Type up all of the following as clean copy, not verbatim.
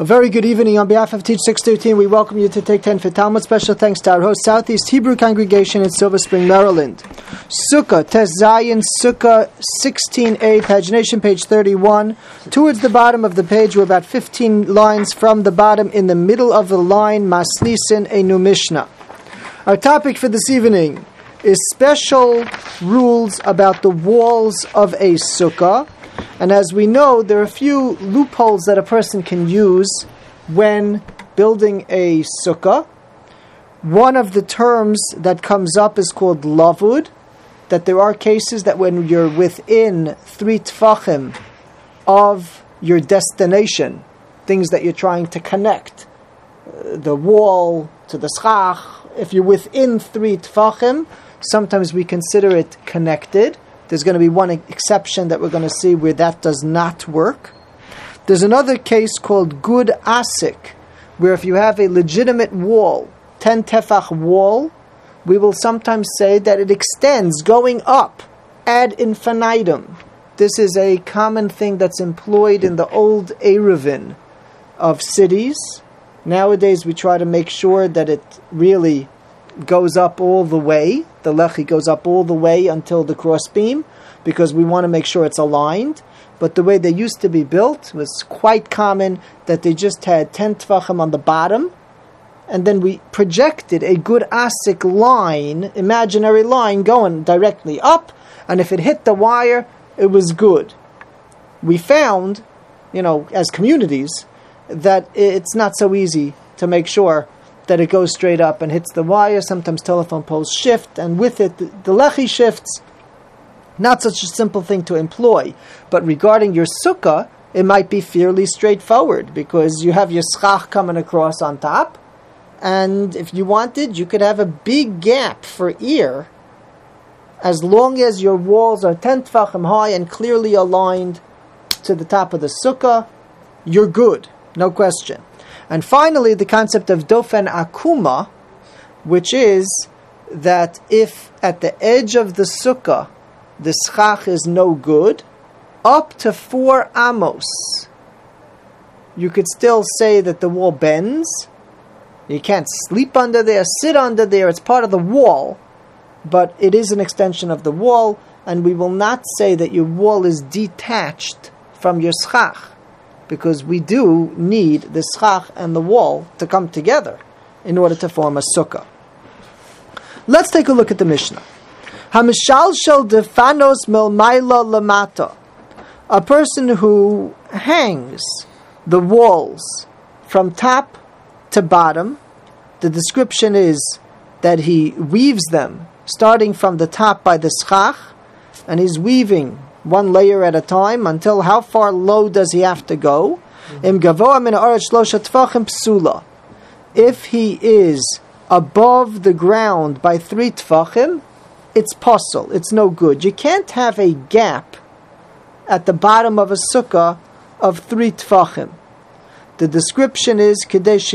A very good evening. On behalf of Teach 613, we welcome you to Take 10 for Talmud. Special thanks to our host, Southeast Hebrew Congregation in Silver Spring, Maryland. Sukkah, Tes Zayin, Sukkah 16a, pagination page 31. Towards the bottom of the page, we're about 15 lines from the bottom. In the middle of the line, Maslisin Einu Mishnah. Our topic for this evening is special rules about the walls of a sukkah. And as we know, there are a few loopholes that a person can use when building a sukkah. One of the terms that comes up is called lavud, that there are cases that when you're within 3 tfachim of your destination, things that you're trying to connect, the wall to the schach, if you're within 3 tfachim, sometimes we consider it connected. There's going to be one exception that we're going to see where that does not work. There's another case called gud asik, where if you have a legitimate wall, 10 tefach wall, we will sometimes say that it extends going up ad infinitum. This is a common thing that's employed in the old Eruvin of cities. Nowadays we try to make sure that it really goes up all the way. The lechi goes up all the way until the crossbeam, because we want to make sure it's aligned. But the way they used to be built was quite common that they just had 10 tefachim on the bottom, and then we projected a gud asik line, imaginary line, going directly up, and if it hit the wire, it was good. We found, as communities, that it's not so easy to make sure that it goes straight up and hits the wire. Sometimes telephone poles shift, and with it, the lechi shifts. Not such a simple thing to employ. But regarding your sukkah, it might be fairly straightforward, because you have your schach coming across on top, and if you wanted, you could have a big gap for ear, as long as your walls are 10 tfachim high and clearly aligned to the top of the sukkah, you're good, no question. And finally, the concept of dofen akuma, which is that if at the edge of the sukkah the schach is no good, up to 4 amos, you could still say that the wall bends. You can't sleep under there, sit under there, it's part of the wall, but it is an extension of the wall, and we will not say that your wall is detached from your schach, because we do need the schach and the wall to come together in order to form a sukkah. Let's take a look at the Mishnah. Hamishal shel defanos melmaila lamata. A person who hangs the walls from top to bottom. The description is that he weaves them starting from the top by the schach, and he's weaving one layer at a time until how far low does he have to go? If he is above the ground by 3 tfachim, it's pasul, it's no good. You can't have a gap at the bottom of a sukkah of 3 tfachim. The description is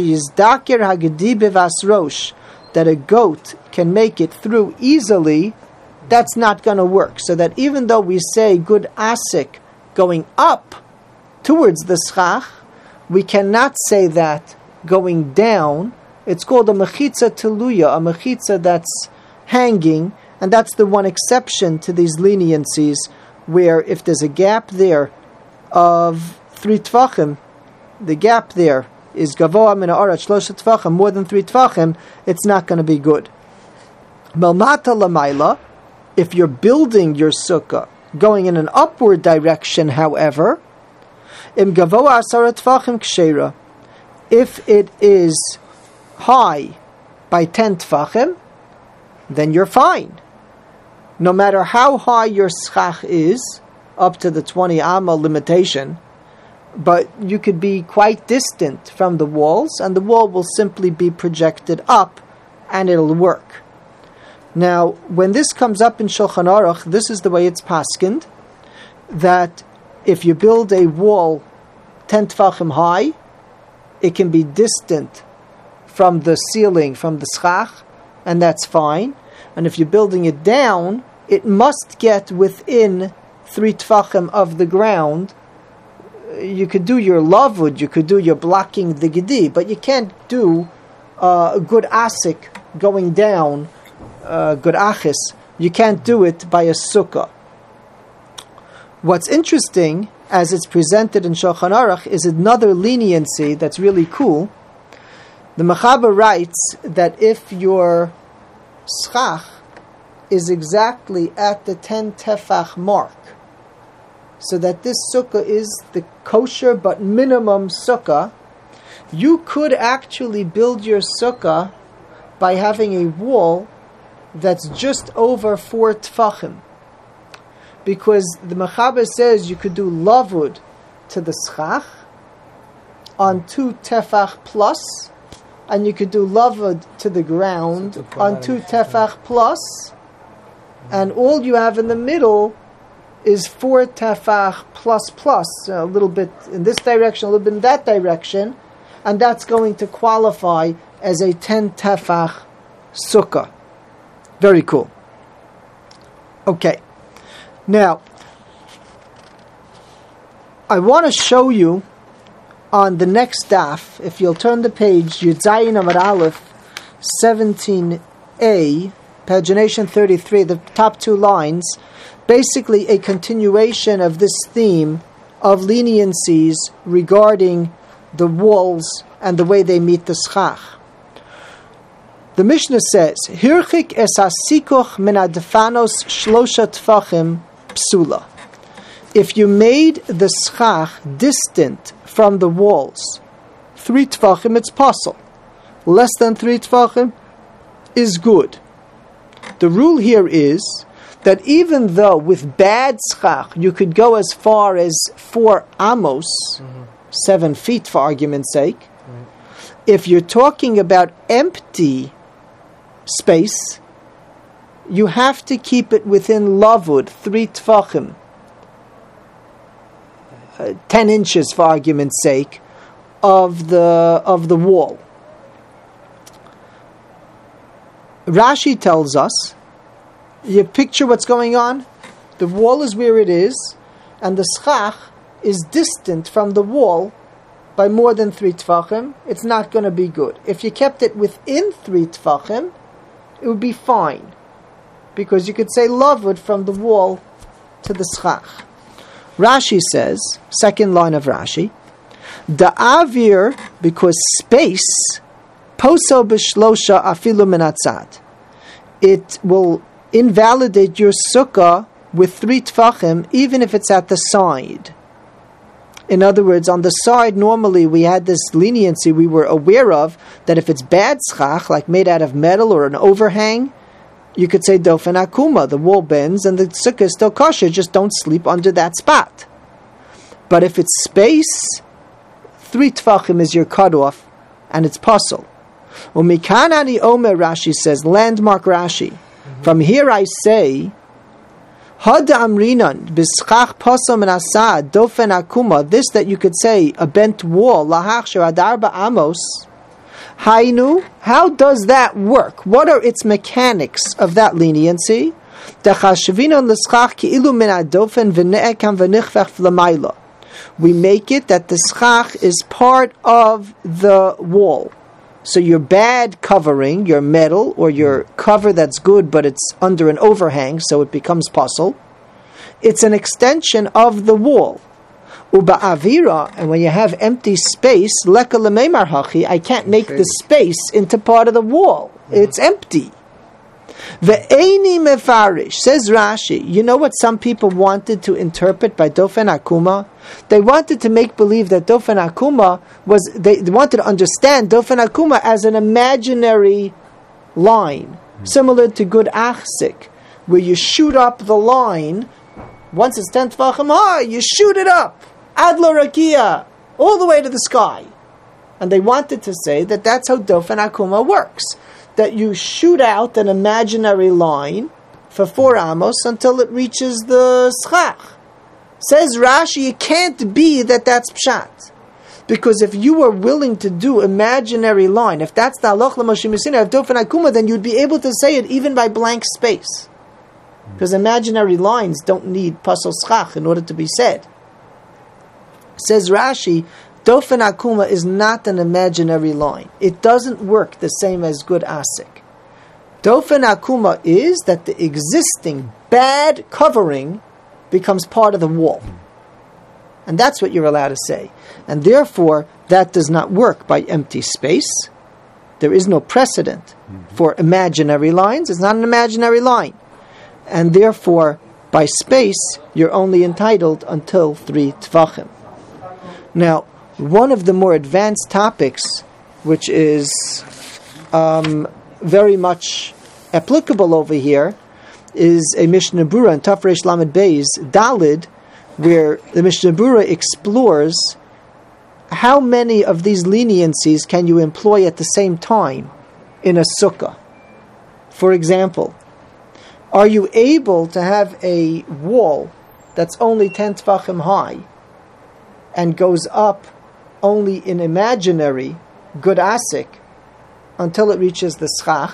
that a goat can make it through easily. That's not going to work. So that even though we say gud asik going up towards the schach, we cannot say that going down. It's called a mechitza teluya, a mechitza that's hanging, and that's the one exception to these leniencies, where if there's a gap there of 3 tfachim, the gap there is gavoa min ha'aretz 3 tfachim, more than 3 tfachim, it's not going to be good. Melmata lamaila, if you're building your sukkah going in an upward direction, however, im gavoa 10 tfachim kshera, if it is high by 10 tfachim, then you're fine. No matter how high your schach is, up to the 20 amma limitation, but you could be quite distant from the walls, and the wall will simply be projected up, and it'll work. Now, when this comes up in Shulchan Aruch, this is the way it's paskind, that if you build a wall 10 tfachim high, it can be distant from the ceiling, from the schach, and that's fine. And if you're building it down, it must get within 3 tfachim of the ground you could do your lavud, you could do your blocking the gedi, but you can't do a good asik going down, good achis. You can't do it by a sukkah. What's interesting, as it's presented in Shulchan Aruch, is another leniency that's really cool. The Mechaber writes that if your schach is exactly at the 10 tefach mark, so that this sukkah is the kosher but minimum sukkah, you could actually build your sukkah by having a wall that's just over 4 tefachim. Because the Mechaber says you could do lavud to the schach on 2 tefach plus, and you could do lavud to the ground on 2 tefach plus, and all you have in the middle is 4 tefach plus, a little bit in this direction, a little bit in that direction, and that's going to qualify as a 10 tefach sukkah. Very cool. Okay. Now, I want to show you on the next daf, if you'll turn the page, Yud Zayin Amud Aleph, 17a, pagination 33, the top 2 lines, basically a continuation of this theme of leniencies regarding the walls and the way they meet the schach. The Mishnah says, Hirchik es hasikoch min adfanos shlosha tfachim psula. If you made the schach distant from the walls 3 tfachim, it's possible. Less than 3 tfachim is good. The rule here is that even though with bad schach you could go as far as 4 amos, 7 feet for argument's sake, if you're talking about empty space, you have to keep it within lavud, 3 tfachim, 10 inches for argument's sake, of the wall. Rashi tells us, you picture what's going on? The wall is where it is, and the schach is distant from the wall by more than 3 tfachim. It's not going to be good. If you kept it within 3 tfachim, it would be fine, because you could say lavud from the wall to the schach. Rashi says, second line of Rashi, Da'avir, because space, poso b'shlosha afilu min hatzad, it will invalidate your sukkah with 3 tfachim, even if it's at the side. In other words, on the side, normally we had this leniency we were aware of, that if it's bad schach, like made out of metal or an overhang, you could say dofen akuma, the wall bends and the sukkah is still kosher, just don't sleep under that spot. But if it's space, 3 tfachim is your cutoff, and it's pasul. Umikanani omer, Rashi says, landmark Rashi. From here I say, Hada amrinan b'schach pasam and asad dofen akuma. This that you could say a bent wall lahachshir adarba amos. Hainu. How does that work? What are its mechanics of that leniency? Dechashvinon l'schach ki'ilu min adofen v'ne'ekam v'nichvech v'lamayla. We make it that the schach is part of the wall. So your bad covering, your metal, or your cover that's good, but it's under an overhang, so it becomes pasul. It's an extension of the wall. Uba avira, and when you have empty space, leka lemeimar hachi, I can't make the space into part of the wall. It's empty. Ve'eini mefarish, says Rashi. You know what some people wanted to interpret by dofen akuma? They wanted to make believe that dofen akuma was, they wanted to understand dofen akuma as an imaginary line, similar to good achzik, where you shoot up the line. Once it's 10 tefachim high, you shoot it up, ad lo rakia, all the way to the sky. And they wanted to say that that's how dofen akuma works, that you shoot out an imaginary line for 4 amos until it reaches the schach. Says Rashi, it can't be that that's pshat. Because if you were willing to do imaginary line, if that's the halach l'Moshe Messina of dofen akuma, then you'd be able to say it even by blank space. Because imaginary lines don't need pasul schach in order to be said. Says Rashi, Dofen Akuma is not an imaginary line. It doesn't work the same as good asik. Dofen Akuma is that the existing bad covering becomes part of the wall. And that's what you're allowed to say. And therefore, that does not work by empty space. There is no precedent for imaginary lines. It's not an imaginary line. And therefore, by space, you're only entitled until 3 tvachim. Now, one of the more advanced topics, which is very much applicable over here, is a Mishnah Berurah in Taf Reish Lamed Beis Dalid, where the Mishnah Berurah explores how many of these leniencies can you employ at the same time in a sukkah. For example, are you able to have a wall that's only 10 tvachim high and goes up only in imaginary good asik until it reaches the schach?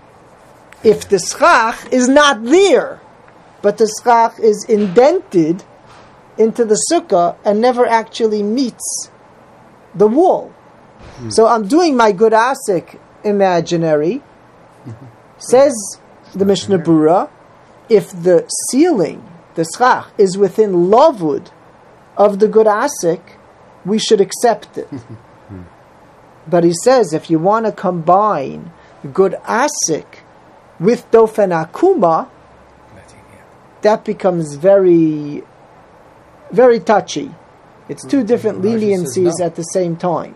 If the schach is not there, but the schach is indented into the sukkah and never actually meets the wall. So I'm doing my good asik imaginary. Says the Mishnah Berurah, if the ceiling, the schach, is within lavud of the good asik, we should accept it. But he says, if you want to combine good asik with dofen akuma, that becomes very, very touchy. It's two different leniencies at the same time.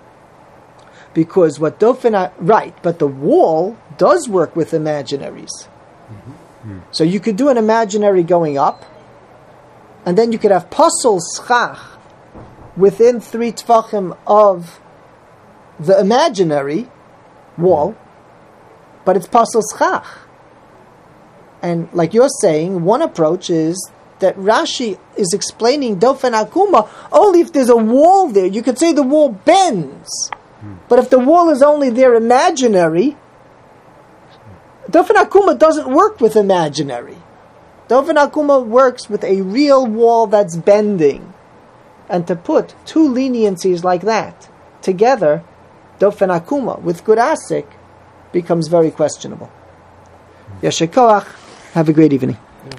Because what dofen, right, but the wall does work with imaginaries. So you could do an imaginary going up, and then you could have pasol schach within 3 tvachim of the imaginary wall, but it's pasol schach. And like you're saying, one approach is that Rashi is explaining dofen akuma only if there's a wall there. You could say the wall bends, but if the wall is only there imaginary, dofen akuma doesn't work with imaginary. Dofen akuma works with a real wall that's bending. And to put two leniencies like that together, dofen akuma with good asik, becomes very questionable. Yasher koach. Have a great evening.